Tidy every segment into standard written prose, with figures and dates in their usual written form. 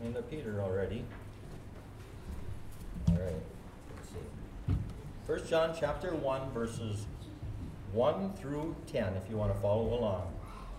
into Peter already. All right, let's see. 1 John chapter 1, verses 1 through 10, if you want to follow along.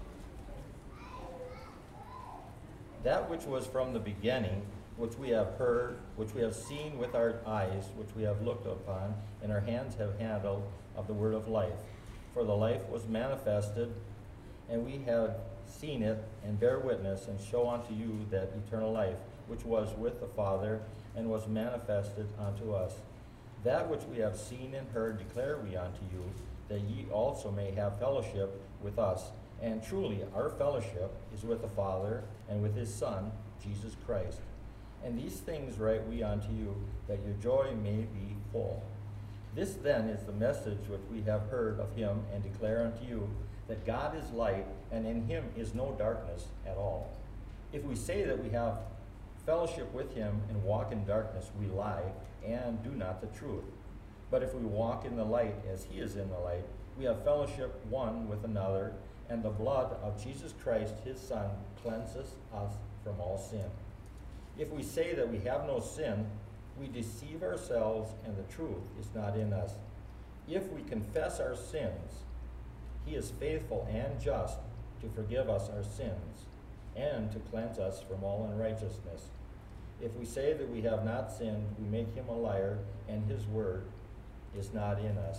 That which was from the beginning, which we have heard, which we have seen with our eyes, which we have looked upon, and our hands have handled of the word of life. For the life was manifested, and we have seen it, and bear witness, and show unto you that eternal life, which was with the Father, and was manifested unto us. That which we have seen and heard declare we unto you, that ye also may have fellowship with us. And truly our fellowship is with the Father, and with his Son, Jesus Christ. And these things write we unto you, that your joy may be full. This then is the message which we have heard of him, and declare unto you, that God is light, and in him is no darkness at all. If we say that we have fellowship with him and walk in darkness, we lie, and do not the truth. But if we walk in the light as he is in the light, we have fellowship one with another, and the blood of Jesus Christ, his Son, cleanses us from all sin. If we say that we have no sin, we deceive ourselves, and the truth is not in us. If we confess our sins, he is faithful and just to forgive us our sins, and to cleanse us from all unrighteousness. If we say that we have not sinned, we make him a liar, and his word is not in us.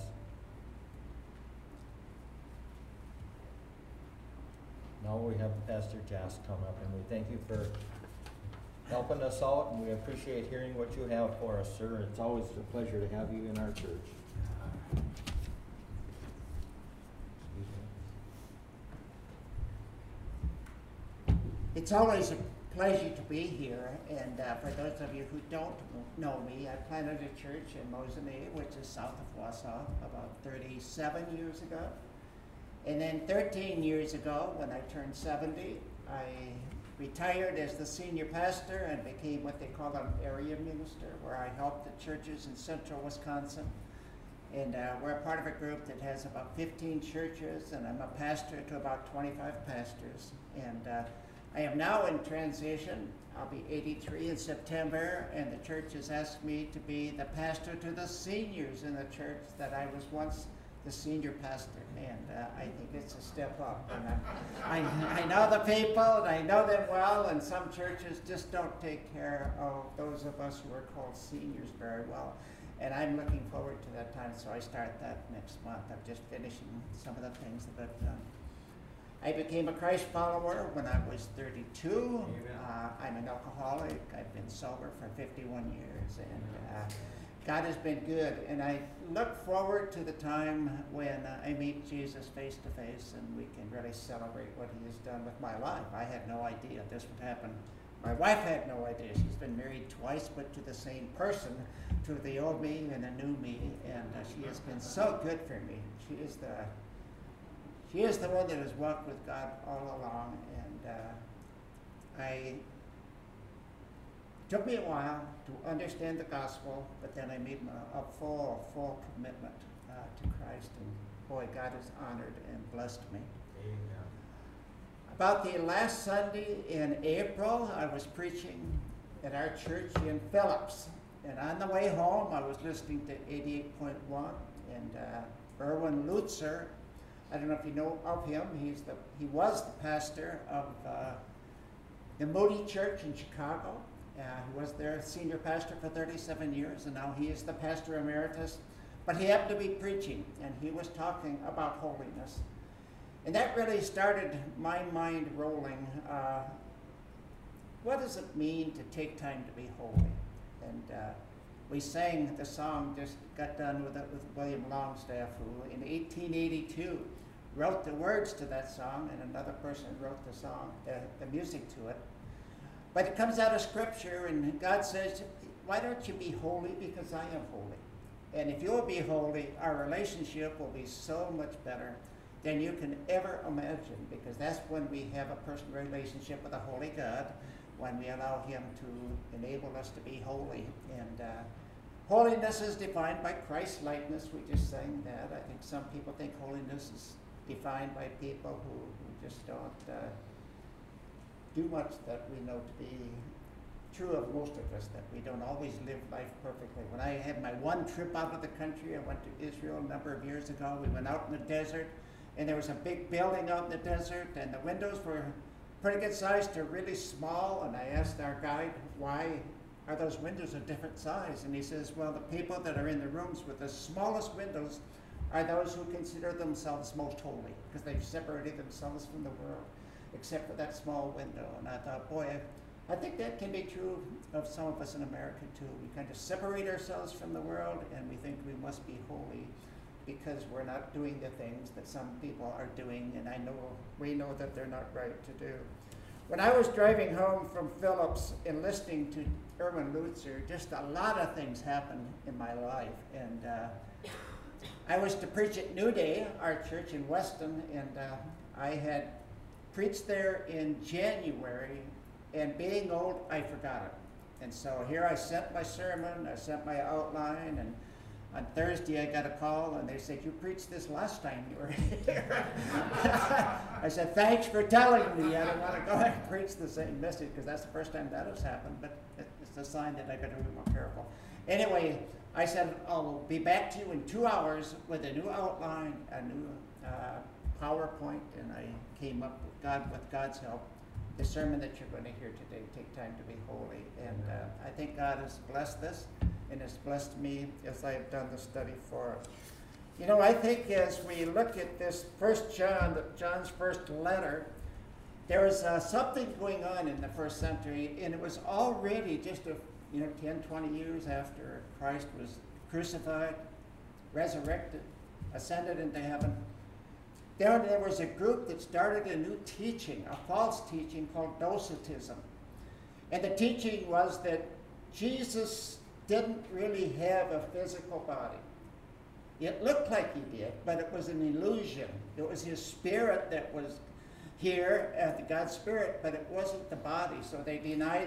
Now we have Pastor Jas come up, and we thank you for helping us out, and we appreciate hearing what you have for us, sir. It's always a pleasure to have you in our church. It's always a pleasure to be here, and for those of you who don't know me, I planted a church in Mosinee, which is south of Wausau, about 37 years ago. And then 13 years ago, when I turned 70, I retired as the senior pastor and became what they call an area minister, where I help the churches in central Wisconsin. And we're a part of a group that has about 15 churches, and I'm a pastor to about 25 pastors. And I am now in transition. I'll be 83 in September, and the church has asked me to be the pastor to the seniors in the church that I was once the senior pastor, and I think it's a step up. And I know the people, and I know them well, and some churches just don't take care of those of us who are called seniors very well. And I'm looking forward to that time, so I start that next month. I'm just finishing some of the things that I've done. I became a Christ follower when I was 32. I'm an alcoholic. I've been sober for 51 years, and God has been good. And I look forward to the time when I meet Jesus face to face, and we can really celebrate what he has done with my life. I had no idea this would happen. My wife had no idea. She's been married twice, but to the same person, to the old me and the new me, and she has been so good for me. She is the one that has walked with God all along, and it took me a while to understand the gospel, but then I made a full commitment to Christ, and boy, God has honored and blessed me. Amen. About the last Sunday in April, I was preaching at our church in Phillips, and on the way home, I was listening to 88.1, and Erwin Lutzer, I don't know if you know of him. He was the pastor of the Moody Church in Chicago. He was their senior pastor for 37 years, and now he is the pastor emeritus. But he happened to be preaching, and he was talking about holiness. And that really started my mind rolling. What does it mean to take time to be holy? And we sang the song, just got done with it with William Longstaff, who in 1882 wrote the words to that song, and another person wrote the song, the music to it. But it comes out of Scripture, and God says, why don't you be holy? Because I am holy. And if you'll be holy, our relationship will be so much better than you can ever imagine, because that's when we have a personal relationship with a holy God, when we allow him to enable us to be holy. And holiness is defined by Christ-likeness. We just sang that. I think some people think holiness is defined by people who just don't do much that we know to be true of most of us, that we don't always live life perfectly. When I had my one trip out of the country, I went to Israel a number of years ago. We went out in the desert, and there was a big building out in the desert, and the windows were pretty good size to really small. And I asked our guide, why are those windows a different size? And he says, well, the people that are in the rooms with the smallest windows are those who consider themselves most holy, because they've separated themselves from the world, except for that small window. And I thought, boy, I think that can be true of some of us in America too. We kind of separate ourselves from the world, and we think we must be holy because we're not doing the things that some people are doing, and we know that they're not right to do. When I was driving home from Phillips and listening to Erwin Lutzer, just a lot of things happened in my life. And I was to preach at New Day, our church in Weston, and I had preached there in January, and being old, I forgot it. And so here I sent my sermon, I sent my outline, and on Thursday I got a call, and they said, you preached this last time you were here. I said, thanks for telling me. I don't want to go and preach the same message, because that's the first time that has happened, but it's a sign that I got to be more careful. Anyway, I said, I'll be back to you in 2 hours with a new outline, a new PowerPoint, and I came up with God's help. The sermon that you're going to hear today, Take Time to Be Holy. And I think God has blessed this, and has blessed me as I have done the study for it. You know, I think as we look at this First John, John's first letter, there was something going on in the first century, and it was already just 10, 20 years after Christ was crucified, resurrected, ascended into heaven. There was a group that started a new teaching, a false teaching called Docetism. And the teaching was that Jesus didn't really have a physical body. It looked like he did, but it was an illusion. It was his spirit that was here, God's spirit, but it wasn't the body. So they denied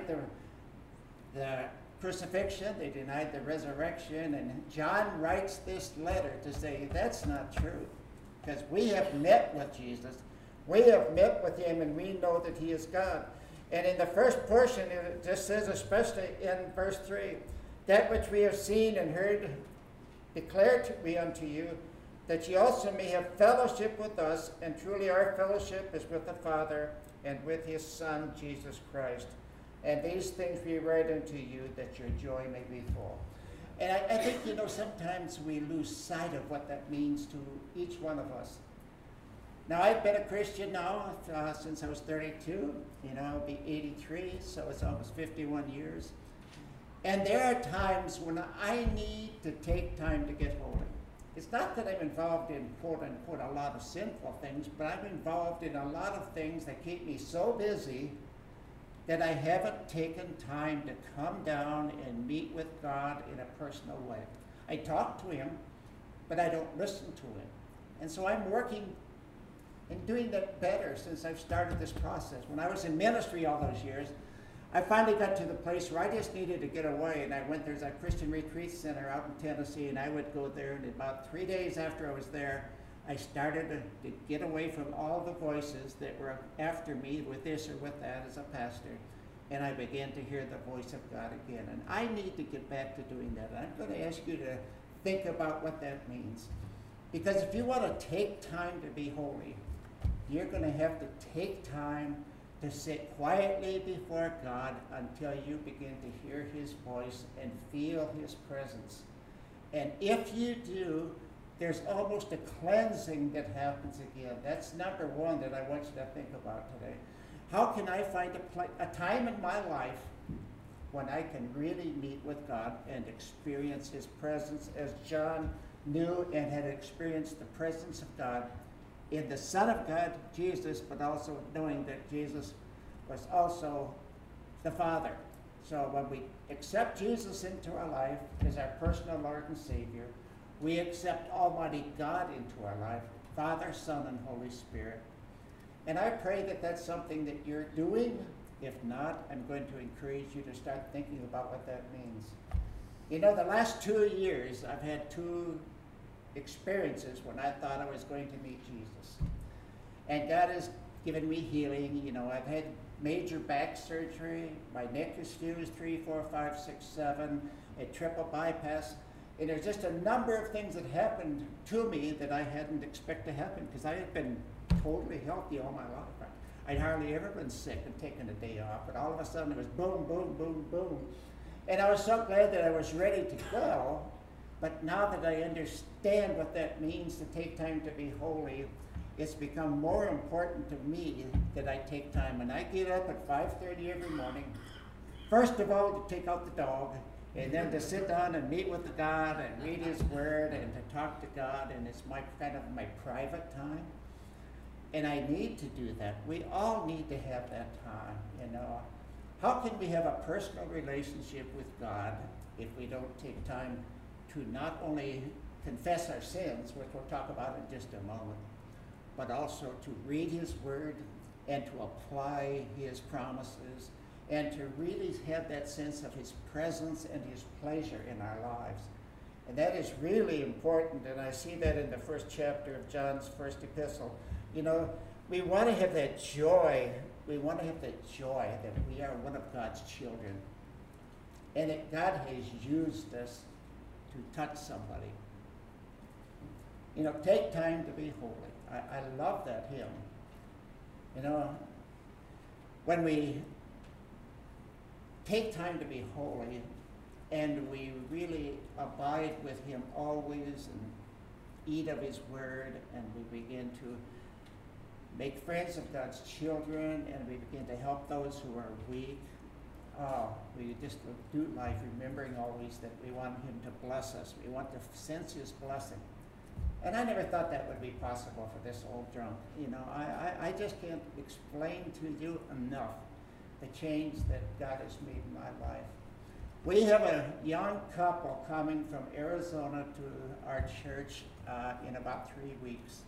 the crucifixion, they denied the resurrection, and John writes this letter to say that's not true. Because we have met with Jesus, we have met with him, and we know that he is God. And in the first portion, it just says, especially in verse 3, that which we have seen and heard declared we unto you, that ye also may have fellowship with us, and truly our fellowship is with the Father and with his Son, Jesus Christ. And these things we write unto you, that your joy may be full. And I think, sometimes we lose sight of what that means to each one of us. Now, I've been a Christian now since I was 32. I'll be 83, so it's almost 51 years. And there are times when I need to take time to get holy. It's not that I'm involved in, quote unquote, a lot of sinful things, but I'm involved in a lot of things that keep me so busy that I haven't taken time to come down and meet with God in a personal way. I talk to him, but I don't listen to him. And so I'm working and doing that better since I've started this process. When I was in ministry all those years, I finally got to the place where I just needed to get away, and I went, there's a Christian retreat center out in Tennessee, and I would go there, and about 3 days after I was there, I started to get away from all the voices that were after me with this or with that as a pastor, and I began to hear the voice of God again. And I need to get back to doing that. And I'm going to ask you to think about what that means. Because if you want to take time to be holy, you're going to have to take time to sit quietly before God until you begin to hear his voice and feel his presence. And if you do, there's almost a cleansing that happens again. That's number one that I want you to think about today. How can I find a time in my life when I can really meet with God and experience his presence as John knew and had experienced the presence of God in the Son of God, Jesus, but also knowing that Jesus was also the Father. So when we accept Jesus into our life as our personal Lord and Savior, we accept Almighty God into our life, Father, Son, and Holy Spirit. And I pray that that's something that you're doing. If not, I'm going to encourage you to start thinking about what that means. The last 2 years, I've had 2 experiences when I thought I was going to meet Jesus. And God has given me healing. I've had major back surgery. My neck is fused 3, 4, 5, 6, 7, a triple bypass. And there's just a number of things that happened to me that I hadn't expected to happen because I had been totally healthy all my life. I'd hardly ever been sick and taken a day off, but all of a sudden it was boom, boom, boom, boom. And I was so glad that I was ready to go, but now that I understand what that means to take time to be holy, it's become more important to me that I take time. And I get up at 5:30 every morning, first of all to take out the dog, and then to sit down and meet with God and read His Word and to talk to God, and it's my kind of my private time. And I need to do that. We all need to have that time, you know. How can we have a personal relationship with God if we don't take time to not only confess our sins, which we'll talk about in just a moment, but also to read His Word and to apply His promises and to really have that sense of His presence and His pleasure in our lives. And that is really important, and I see that in the first chapter of John's first epistle. You know, we want to have that joy. We want to have that joy that we are one of God's children and that God has used us to touch somebody. You know, take time to be holy. I love that hymn. You know, when we take time to be holy and we really abide with Him always and eat of His Word, and we begin to make friends of God's children, and we begin to help those who are weak. We just do life remembering always that we want Him to bless us. We want to sense His blessing. And I never thought that would be possible for this old drunk. You know, I just can't explain to you enough the change that God has made in my life. We have a young couple coming from Arizona to our church in about 3 weeks.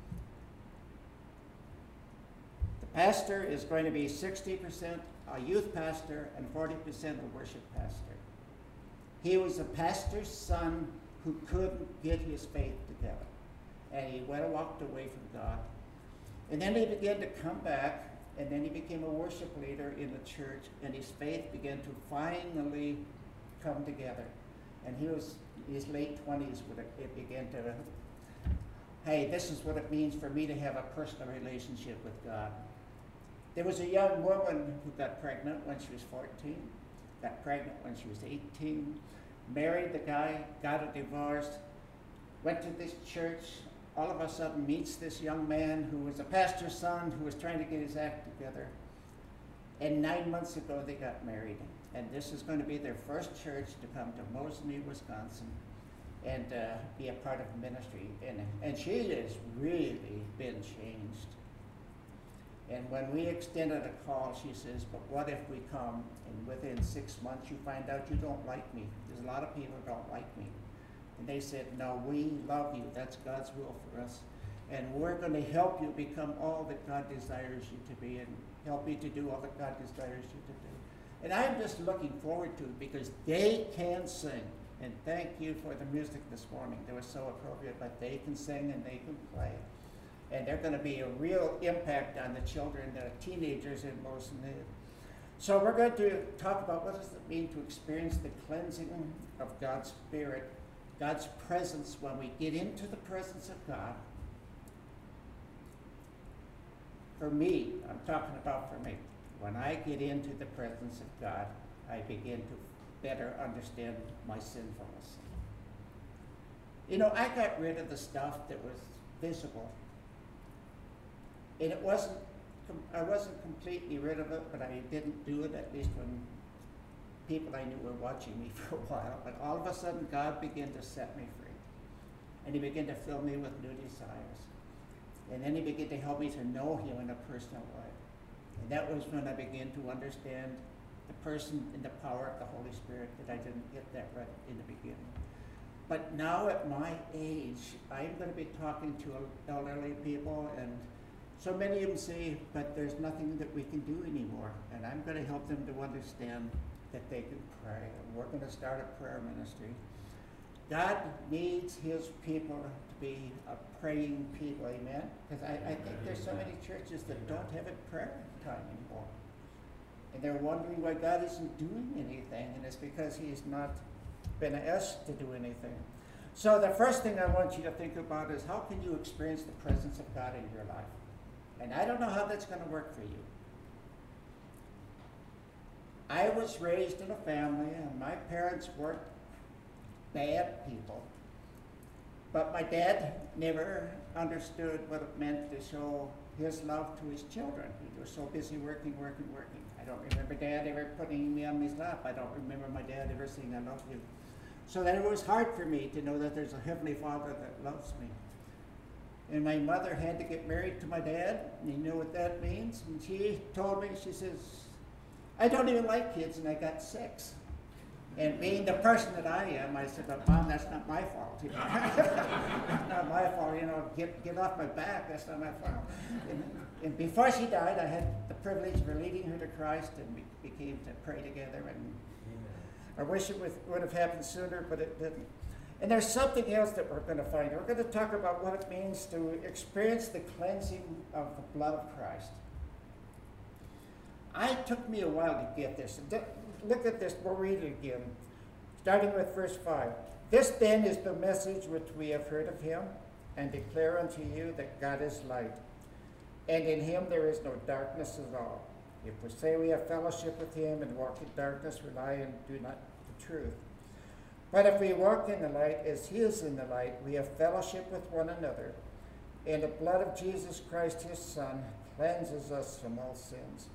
The pastor is going to be 60% a youth pastor and 40% a worship pastor. He was a pastor's son who couldn't get his faith together. And he went and walked away from God. And then he began to come back, and then he became a worship leader in the church, and his faith began to finally come together. And he was in his late 20s when it began to, hey, this is what it means for me to have a personal relationship with God. There was a young woman who got pregnant when she was 14, got pregnant when she was 18, married the guy, got a divorce, went to this church, all of a sudden meets this young man who was a pastor's son who was trying to get his act together. And 9 months ago they got married. And this is going to be their first church to come to Mosinee, Wisconsin, and be a part of ministry. And she has really been changed. And when we extended a call, she says, but what if we come and within 6 months you find out you don't like me? There's a lot of people who don't like me. And they said, no, we love you. That's God's will for us. And we're going to help you become all that God desires you to be and help you to do all that God desires you to do. And I'm just looking forward to it because they can sing. And thank you for the music this morning. They were so appropriate, but they can sing and they can play. And they're going to be a real impact on the children, the teenagers in Mosinee. So we're going to talk about what does it mean to experience the cleansing of God's Spirit, God's presence when we get into the presence of God. For me, I'm talking about for me, when I get into the presence of God, I begin to better understand my sinfulness. You know, I got rid of the stuff that was visible. And I wasn't completely rid of it, but I didn't do it, at least when people I knew were watching me for a while. But all of a sudden, God began to set me free. And He began to fill me with new desires. And then He began to help me to know Him in a personal way. And that was when I began to understand the person and the power of the Holy Spirit, that I didn't get that right in the beginning. But now at my age, I'm going to be talking to elderly people, and so many of them say, but there's nothing that we can do anymore. And I'm going to help them to understand that they can pray. And we're going to start a prayer ministry. God needs His people to be a praying people, amen? Because I think there's so many churches that don't have a prayer time anymore. And they're wondering why God isn't doing anything, and it's because he's not been asked to do anything. So the first thing I want you to think about is, how can you experience the presence of God in your life? And I don't know how that's going to work for you. I was raised in a family, and my parents weren't bad people. But my dad never understood what it meant to show his love to his children. He was so busy working. I don't remember Dad ever putting me on his lap. I don't remember my dad ever saying, I love you. So that it was hard for me to know that there's a Heavenly Father that loves me. And my mother had to get married to my dad, and you know what that means? And she told me, she says, I don't even like kids, and I got 6. And being the person that I am, I said, but Mom, that's not my fault. You know? That's not my fault, you know, get off my back, that's not my fault. And before she died, I had the privilege of leading her to Christ, and we came to pray together. And I wish it would have happened sooner, but it didn't. And there's something else that we're going to find. We're going to talk about what it means to experience the cleansing of the blood of Christ. It took me a while to get this. Look at this, we'll read it again. Starting with verse 5. This then is the message which we have heard of him, and declare unto you that God is light, and in him there is no darkness at all. If we say we have fellowship with him and walk in darkness, we lie and do not the truth. But if we walk in the light as he is in the light, we have fellowship with one another, and the blood of Jesus Christ his Son cleanses us from all sins.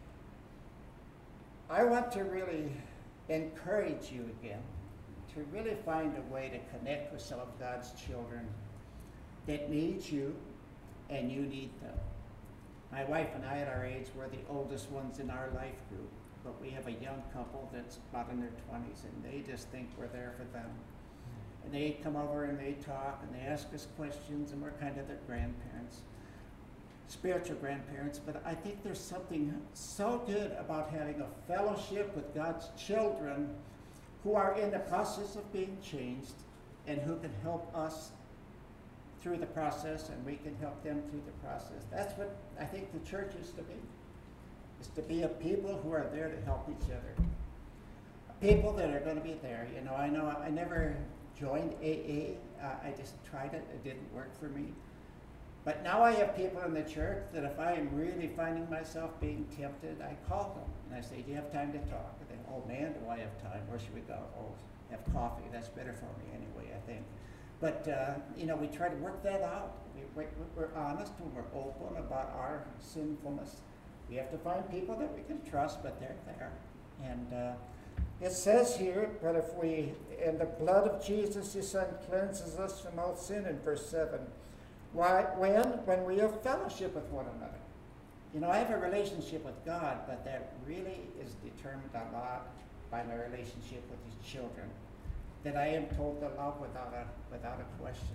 I want to really encourage you again to really find a way to connect with some of God's children that need you and you need them. My wife and I at our age were the oldest ones in our life group, but we have a young couple that's about in their 20s, and they just think we're there for them. And they come over and they talk and they ask us questions, and we're kind of their grandparents. Spiritual grandparents, but I think there's something so good about having a fellowship with God's children who are in the process of being changed and who can help us through the process, and we can help them through the process. That's what I think the church is to be a people who are there to help each other. People that are going to be there. You know I never joined AA. I just tried it. It didn't work for me. But now I have people in the church that if I am really finding myself being tempted, I call them. And I say, do you have time to talk? And they, oh man, do I have time? Where should we go? Oh, have coffee. That's better for me anyway, I think. But, we try to work that out. We're honest and we're open about our sinfulness. We have to find people that we can trust, but they're there. And it says here, but if and the blood of Jesus, his Son, cleanses us from all sin in verse 7. Why? When we have fellowship with one another. I have a relationship with God, but that really is determined a lot by my relationship with his children, that I am told to love without a question.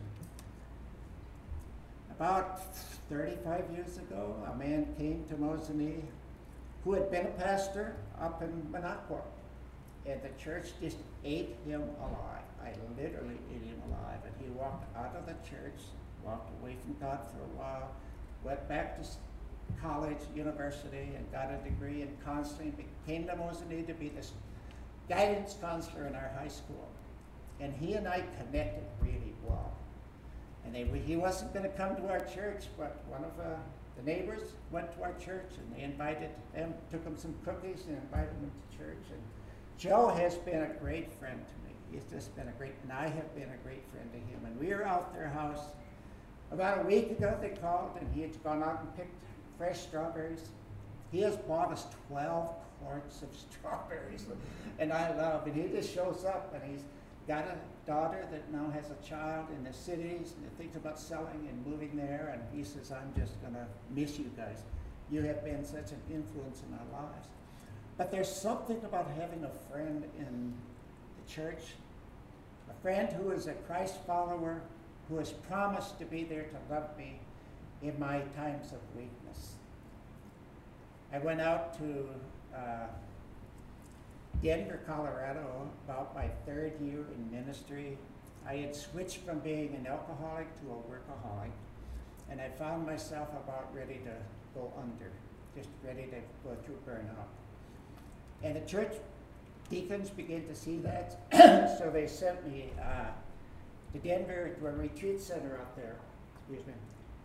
About 35 years ago, a man came to Mosinee who had been a pastor up in Minocqua, and the church just ate him alive. I literally ate him alive, and he walked out of the church, walked away from God for a while, went back to college, university, and got a degree in counseling, came to Mosinee to be the guidance counselor in our high school. And he and I connected really well. And he wasn't going to come to our church, but one of the neighbors went to our church, and they invited him, took him some cookies, and invited him to church. And Joe has been a great friend to me. He's just been and I have been a great friend to him. And we were out their house about a week ago. They called, and he had gone out and picked fresh strawberries. He has bought us 12 quarts of strawberries, and I love it. He just shows up, and he's got a daughter that now has a child in the cities, and thinks about selling and moving there, and he says, I'm just going to miss you guys. You have been such an influence in our lives. But there's something about having a friend in the church, a friend who is a Christ follower, who has promised to be there to love me in my times of weakness. I went out to Denver, Colorado, about my 3rd year in ministry. I had switched from being an alcoholic to a workaholic, and I found myself about ready to go under, just ready to go through burnout. And the church deacons began to see that, so they sent me to Denver to a retreat center up there. Excuse me.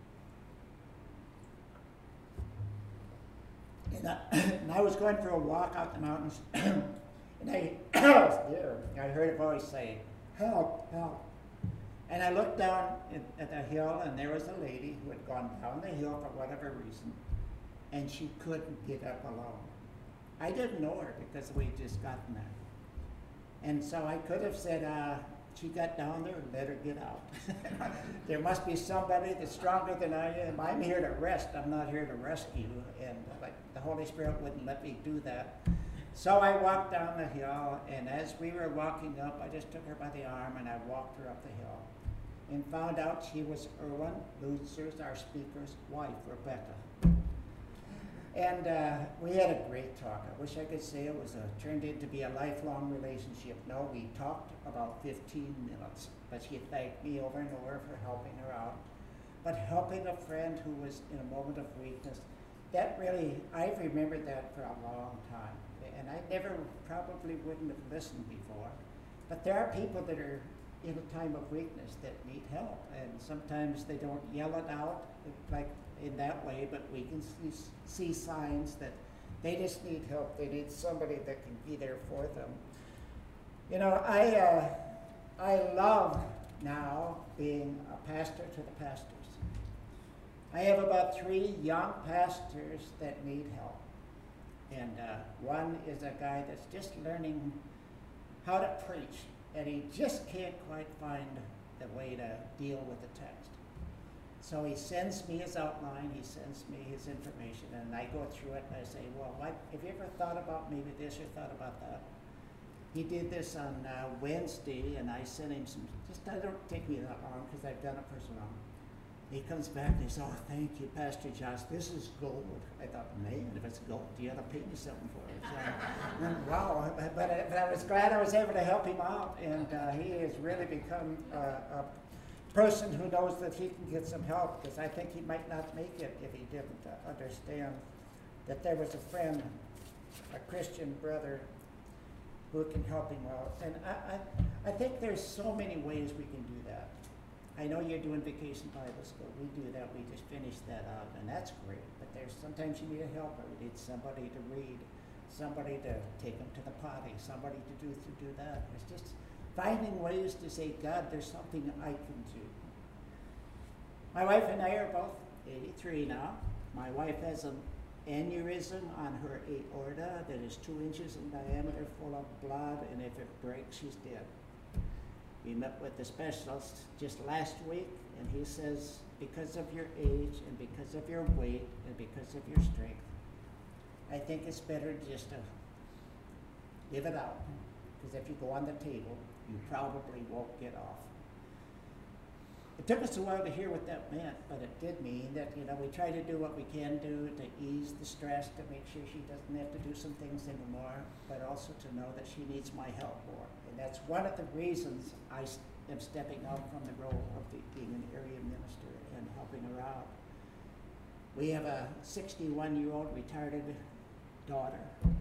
And I was going for a walk out the mountains, and I heard a voice say, "Help, help." And I looked down at the hill, and there was a lady who had gone down the hill for whatever reason, and she couldn't get up alone. I didn't know her because we'd just gotten there. And so I could have said, she got down there and let her get out. There must be somebody that's stronger than I am. I'm here to rest. I'm not here to rescue. And like the Holy Spirit wouldn't let me do that. So I walked down the hill, and as we were walking up, I just took her by the arm and I walked her up the hill and found out she was Erwin Lutzer's, our speaker's wife, Rebecca. And we had a great talk. I wish I could say it was turned into be a lifelong relationship. No, we talked about 15 minutes, but she thanked me over and over for helping her out. But helping a friend who was in a moment of weakness, that really, I've remembered that for a long time. And I never probably wouldn't have listened before. But there are people that are in a time of weakness that need help. And sometimes they don't yell it out like in that way, but we can see signs that they just need help. They need somebody that can be there for them. You know, I love now being a pastor to the pastors. I have about 3 young pastors that need help. And one is a guy that's just learning how to preach, and he just can't quite find the way to deal with the text. So he sends me his outline, he sends me his information, and I go through it and I say, well, have you ever thought about maybe this or thought about that? He did this on Wednesday, and I sent him some, don't take me that long because I've done it for so long. He comes back and he says, oh, thank you, Pastor Josh, this is gold. I thought, man, if it's gold, you ought to pay me something for it. So, wow, but I was glad I was able to help him out, and he has really become a person who knows that he can get some help, because I think he might not make it if he didn't understand that there was a friend, a Christian brother, who can help him out. And I think there's so many ways we can do that. I know you're doing Vacation Bible School. We do that. We just finished that up, and that's great. But there's sometimes you need a helper. You need somebody to read, somebody to take them to the potty, somebody to do that. It's just finding ways to say, God, there's something I can do. My wife and I are both 83 now. My wife has an aneurysm on her aorta that is 2 inches in diameter, full of blood, and if it breaks, she's dead. We met with the specialist just last week, and he says, because of your age and because of your weight and because of your strength, I think it's better just to give it out. Because if you go on the table, you probably won't get off. It took us a while to hear what that meant, but it did mean that, you know, we try to do what we can do to ease the stress, to make sure she doesn't have to do some things anymore, but also to know that she needs my help more. And that's one of the reasons I am stepping out from the role of being an area minister and helping her out. We have a 61-year-old retarded daughter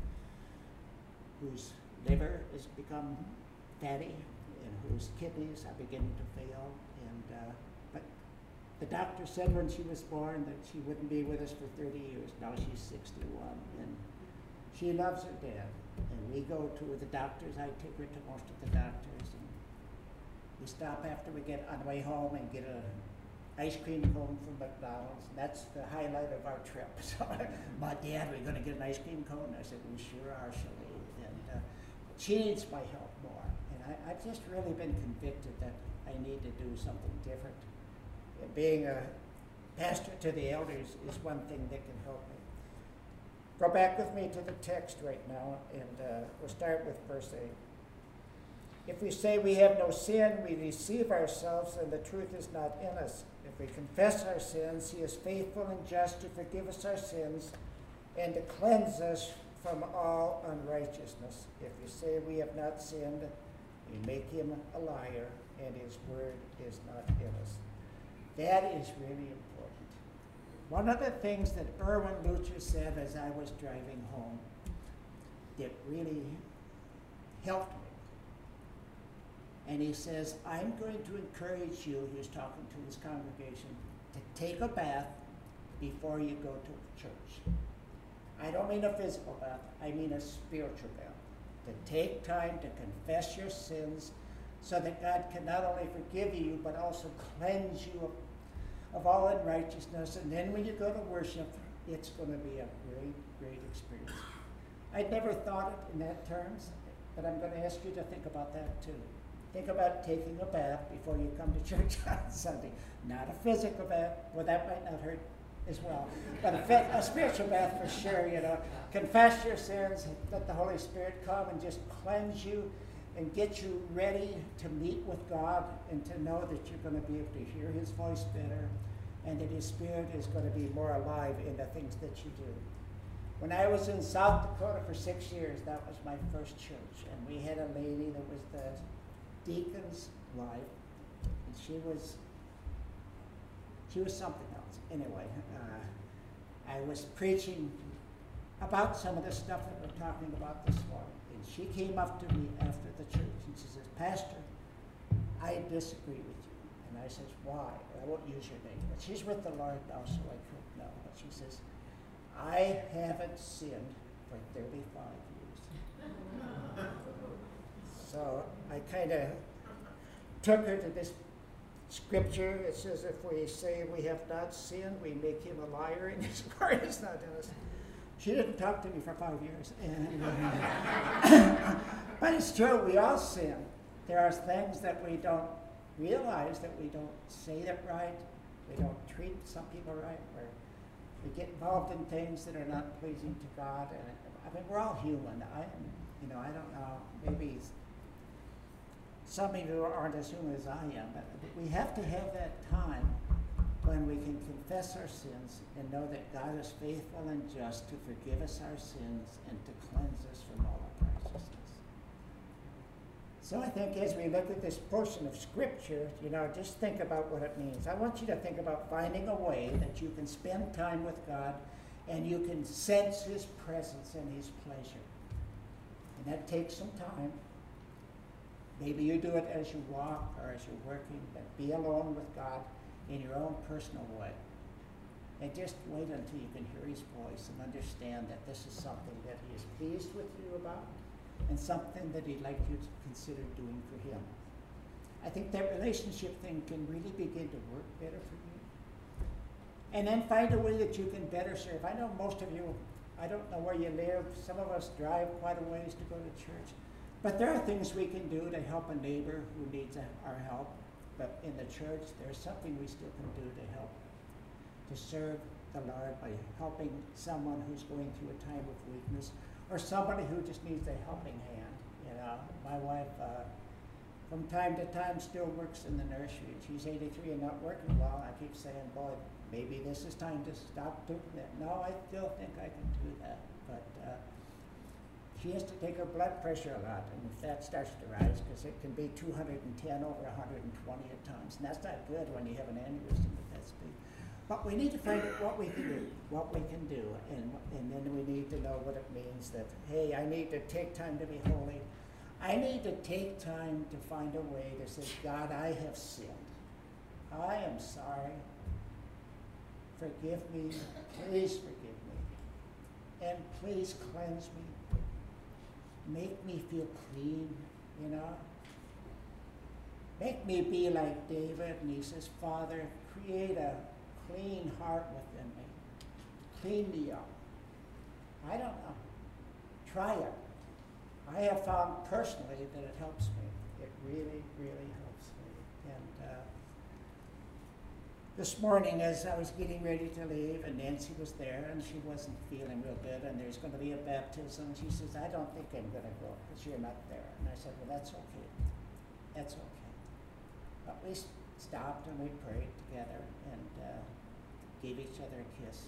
whose liver has become fatty and whose kidneys are beginning to fail. But the doctor said when she was born that she wouldn't be with us for 30 years. Now she's 61, and she loves her dad. And we go to the doctors. I take her to most of the doctors, and we stop after we get on the way home and get an ice cream cone from McDonald's. That's the highlight of our trip. So, my dad, we're going to get an ice cream cone? I said, we sure are, Shelley. And she needs my help more. And I've just really been convicted that I need to do something different. And being a pastor to the elders is one thing that can help me. Go back with me to the text right now, and we'll start with verse 8. If we say we have no sin, we deceive ourselves, and the truth is not in us. If we confess our sins, he is faithful and just to forgive us our sins and to cleanse us from all unrighteousness. If we say we have not sinned, we make him a liar, and his word is not in us. That is really important. One of the things that Erwin Lutzer said as I was driving home, that really helped me. And he says, I'm going to encourage you, he was talking to his congregation, to take a bath before you go to church. I don't mean a physical bath, I mean a spiritual bath. To take time to confess your sins so that God can not only forgive you, but also cleanse you of all unrighteousness. And then when you go to worship, it's going to be a great, great experience. I'd never thought it in that terms, but I'm going to ask you to think about that too. Think about taking a bath before you come to church on Sunday. Not a physical bath, well, that might not hurt as well, but a spiritual bath for sure, you know. Confess your sins, let the Holy Spirit come and just cleanse you and get you ready to meet with God and to know that you're going to be able to hear His voice better and that His Spirit is going to be more alive in the things that you do. When I was in South Dakota for 6 years, that was my first church, and we had a lady that was the deacon's wife, and she was something else. Anyway, I was preaching about some of the stuff that we're talking about this morning, and she came up to me after the church, and she says, Pastor, I disagree with you. And I says, why? I won't use your name, but she's with the Lord now, so I could know. But she says, I haven't sinned for 35 years. So I kind of took her to this scripture. It says, if we say we have not sinned, we make him a liar, and his word is not in us. She didn't talk to me for 5 years. But it's true, we all sin. There are things that we don't realize, that we don't say it right, we don't treat some people right, or we get involved in things that are not pleasing to God. And I mean, we're all human. I don't know, maybe some of you aren't as human as I am, but we have to have that time when we can confess our sins and know that God is faithful and just to forgive us our sins and to cleanse us from all unrighteousness. So I think as we look at this portion of Scripture, just think about what it means. I want you to think about finding a way that you can spend time with God and you can sense His presence and His pleasure. And that takes some time. Maybe you do it as you walk or as you're working, but be alone with God in your own personal way. And just wait until you can hear His voice and understand that this is something that He is pleased with you about and something that He'd like you to consider doing for Him. I think that relationship thing can really begin to work better for you. And then find a way that you can better serve. I know most of you, I don't know where you live. Some of us drive quite a ways to go to church. But there are things we can do to help a neighbor who needs our help. But in the church, there's something we still can do to help, to serve the Lord by helping someone who's going through a time of weakness, or somebody who just needs a helping hand. My wife, from time to time, still works in the nursery. She's 83 and not working well. I keep saying, boy, maybe this is time to stop doing that. No, I still think I can do that. But she has to take her blood pressure a lot, and if that starts to rise, because it can be 210 over 120 at times, and that's not good when you have an aneurysm at that speed. But we need to find out what we can do, and then we need to know what it means that, hey, I need to take time to be holy. I need to take time to find a way to say, God, I have sinned. I am sorry. Forgive me. Please forgive me. And please cleanse me. Make me feel clean, Make me be like David, and he says, Father, create a clean heart within me. Clean me up. I don't know. Try it. I have found personally that it helps me. It really, really helps me. And this morning, as I was getting ready to leave, and Nancy was there, and she wasn't feeling real good, and there's going to be a baptism. She says, I don't think I'm going to go because you're not there. And I said, well, that's okay. That's okay. But we stopped and we prayed together and gave each other a kiss.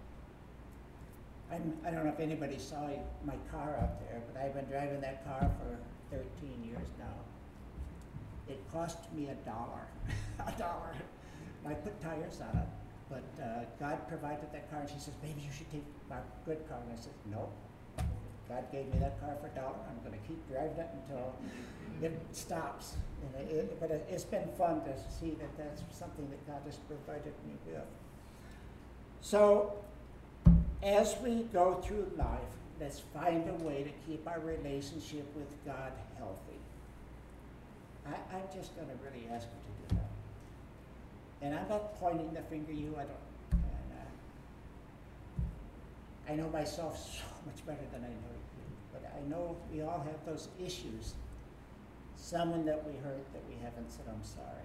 I don't know if anybody saw my car out there, but I've been driving that car for 13 years now. It cost me $1. $1. I put tires on it, but God provided that car, and she says, maybe you should take my good car. And I said, no, God gave me that car for $1. I'm going to keep driving it until it stops. But it's been fun to see that that's something that God has provided me with. So, as we go through life, let's find a way to keep our relationship with God healthy. I'm just going to really ask you to do that. And I'm not pointing the finger at you. I know myself so much better than I know you. But I know we all have those issues. Someone that we hurt that we haven't said, I'm sorry.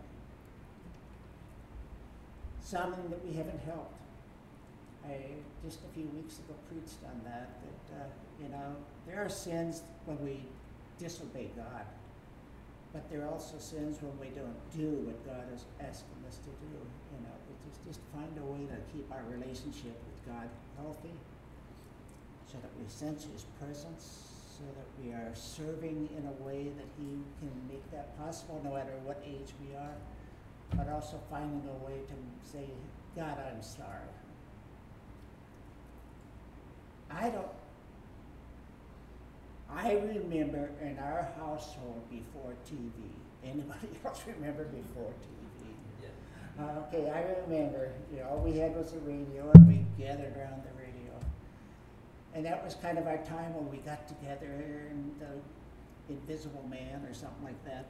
Someone that we haven't helped. I just a few weeks ago preached on that there are sins when we disobey God, but there are also sins when we don't do what God is asking us to do. We just find a way to keep our relationship with God healthy, so that we sense His presence, so that we are serving in a way that He can make that possible, no matter what age we are, but also finding a way to say, God, I'm sorry. I remember in our household before TV. Anybody else remember before TV? Yeah. Okay, I remember, all we had was a radio, and we gathered around the radio. And that was kind of our time when we got together, and the Invisible Man or something like that.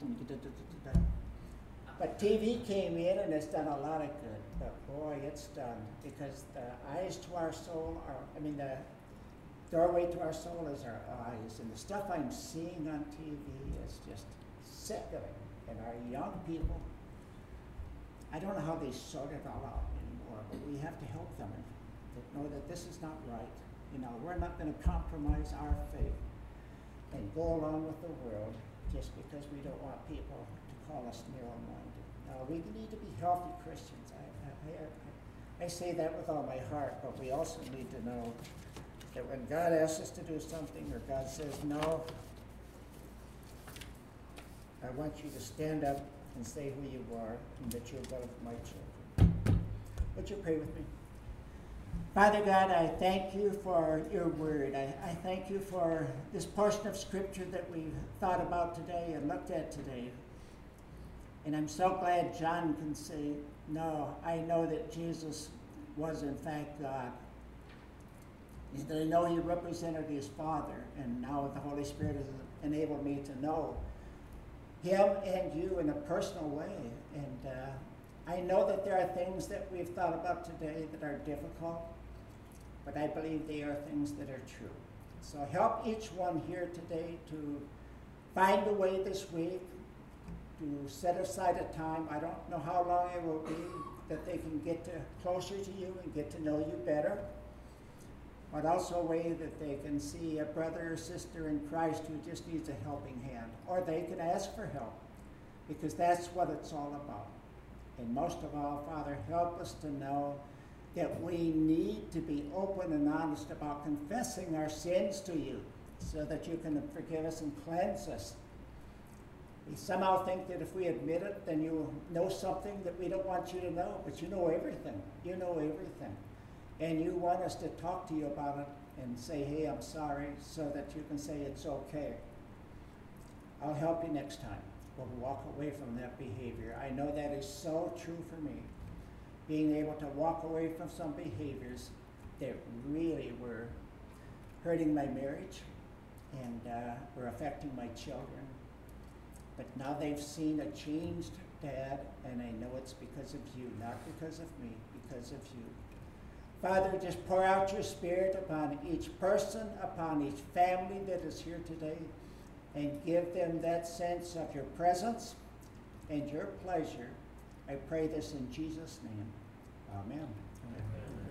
But TV came in, and it's done a lot of good. But boy, it's done, because the eyes to our soul the doorway to our soul is our eyes, and the stuff I'm seeing on TV is just sickening. And our young people, I don't know how they sort it all out anymore, but we have to help them to know that this is not right. We're not going to compromise our faith and go along with the world just because we don't want people to call us narrow-minded. We need to be healthy Christians. I say that with all my heart, but we also need to know that when God asks us to do something, or God says no, I want you to stand up and say who you are, and that you're both my children. Would you pray with me? Father God, I thank you for your word. I thank you for this portion of scripture that we've thought about today and looked at today. And I'm so glad John can say, no, I know that Jesus was in fact God. I know he represented his Father, and now the Holy Spirit has enabled me to know him and you in a personal way. And I know that there are things that we've thought about today that are difficult, but I believe they are things that are true. So help each one here today to find a way this week to set aside a time. I don't know how long it will be, that they can get closer to you and get to know you better, but also a way that they can see a brother or sister in Christ who just needs a helping hand, or they can ask for help, because that's what it's all about. And most of all, Father, help us to know that we need to be open and honest about confessing our sins to you, so that you can forgive us and cleanse us. We somehow think that if we admit it, then you know something that we don't want you to know, but you know everything. You know everything. And you want us to talk to you about it and say, hey, I'm sorry, so that you can say it's okay. I'll help you next time. We'll walk away from that behavior. I know that is so true for me. Being able to walk away from some behaviors that really were hurting my marriage and were affecting my children. But now they've seen a changed dad, and I know it's because of you, not because of me, because of you. Father, just pour out your Spirit upon each person, upon each family that is here today, and give them that sense of your presence and your pleasure. I pray this in Jesus' name. Amen. Amen.